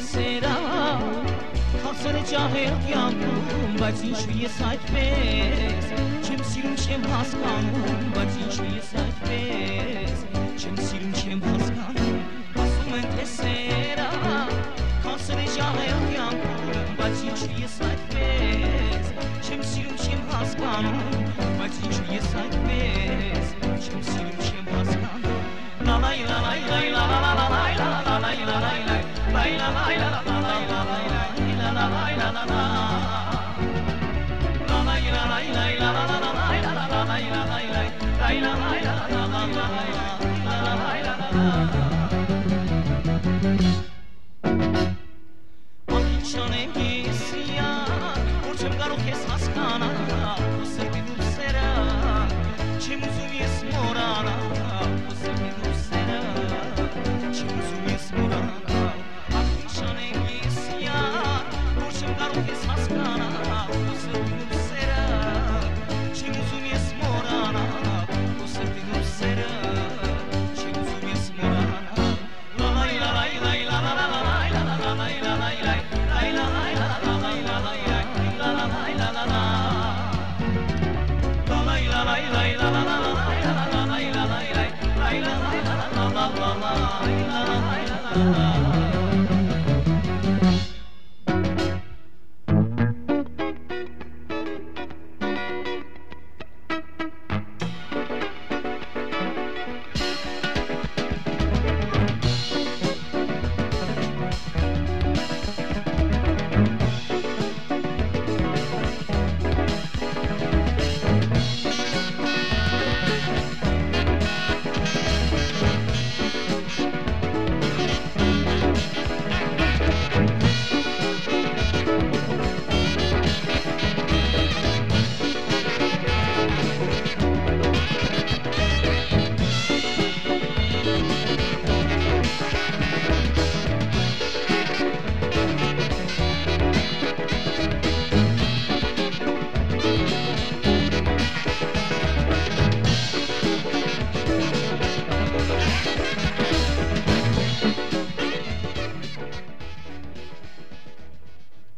սերա Խասերը ճահել կյանքում, բայց ինչու ես այդպես Չեմ սիրում, չեմ հասկանում, բայց ինչու ես այդպես Չեմ սիրում, չեմ հասկանում, ասում են թե սերա Խասերը ճահել կյանքում, բայց ինչու ես այդպես Չեմ սիրում, չեմ հասկանում, բայց ինչու ես այդպես Չեմ սիրում, չեմ հասկանում La la la la la la la la la la la la la la la